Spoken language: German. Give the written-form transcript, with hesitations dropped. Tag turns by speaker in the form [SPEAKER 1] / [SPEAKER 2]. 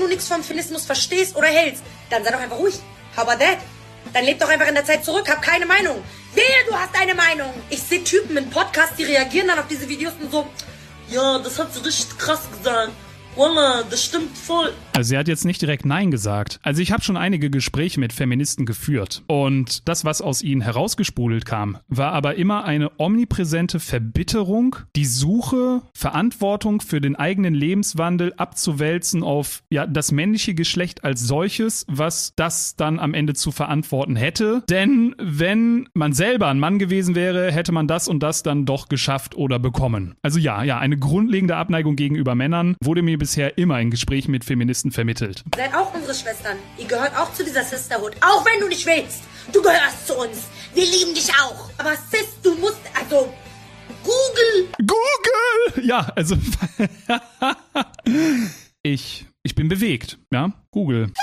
[SPEAKER 1] du nichts vom Feminismus verstehst oder hältst, dann sei doch einfach ruhig. How about that? Dann leb doch einfach in der Zeit zurück, hab keine Meinung. Wehe, du hast eine Meinung. Ich sehe Typen in Podcasts, die reagieren dann auf diese Videos und so, ja, das hat sie richtig krass gesagt. Wallah, das stimmt voll.
[SPEAKER 2] Also sie hat jetzt nicht direkt Nein gesagt. Also ich habe schon einige Gespräche mit Feministen geführt. Und das, was aus ihnen herausgespult kam, war aber immer eine omnipräsente Verbitterung, die Suche, Verantwortung für den eigenen Lebenswandel abzuwälzen auf das männliche Geschlecht als solches, was das dann am Ende zu verantworten hätte. Denn wenn man selber ein Mann gewesen wäre, hätte man das und das dann doch geschafft oder bekommen. Also eine grundlegende Abneigung gegenüber Männern wurde mir bisher immer in Gesprächen mit Feministen vermittelt.
[SPEAKER 1] Ihr seid auch unsere Schwestern. Ihr gehört auch zu dieser Sisterhood. Auch wenn du nicht willst. Du gehörst zu uns. Wir lieben dich auch. Aber Sis, du musst, also, Google!
[SPEAKER 2] Ja, also, ich bin bewegt, ja, Google.